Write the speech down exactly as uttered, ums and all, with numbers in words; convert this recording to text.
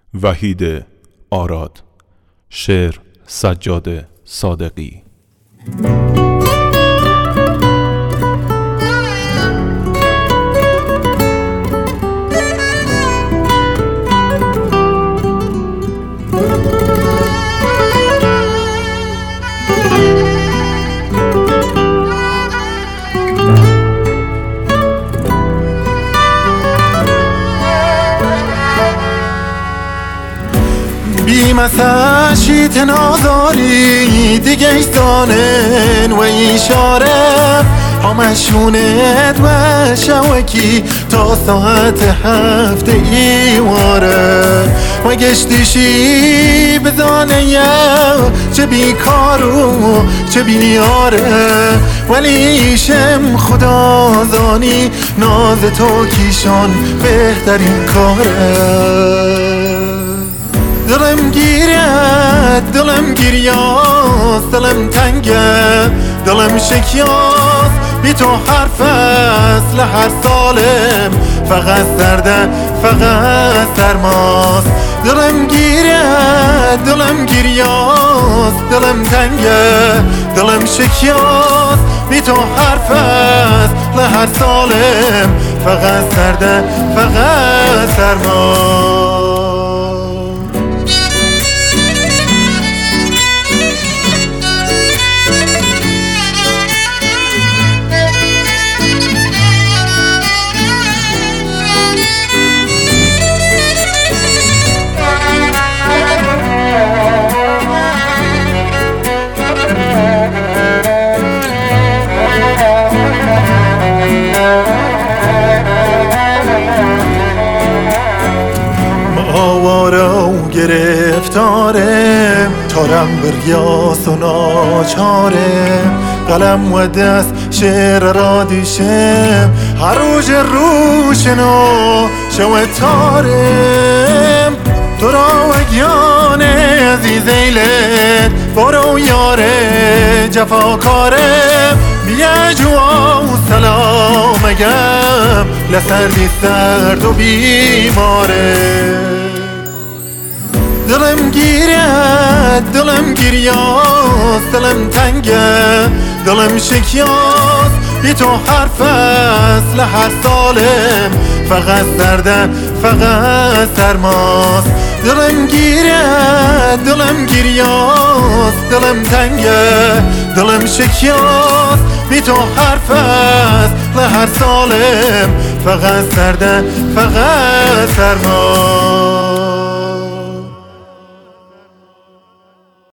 وحید آراد. شعر سجاد صادقی. مثلا شیت نازاری دیگه ایستانن و ایشاره همشونت و شوکی تا ساعت هفته ایواره و گشتیشی بزانه چه بیکارو چه بیاره ولی ایشم خدا زانی ناز تو کیشان بهترین کاره. دلم گیرد دلم گیریاست دلم تنگه دلم شکیاست بی تو هر فصل هر سالم فقط سرده فقط سرماست. دلم گیرد دلم گیریاست دلم تنگه دلم شکیاست بی تو هر فصل هر سالم فقط سرده فقط سرماست. گرفتارم تارم بریاس و ناچارم قلم و دست شعر را دیشم هر روز روشنو شو تارم تو را وگیان عزیز ایلت برو یاره جفاکارم بیا جوا و سلام اگم لسردی سرد و بیماره. دلم گیرد دلم گیریاست دلم تنگه دلم شکیاست بی تو هر فصل هر سالم فقط سرده فقط سرماست. دلم گیرد دلم گیریاست دلم تنگه دلم شکیاست بی تو هر فصل هر سالم فقط سرده فقط سرماست.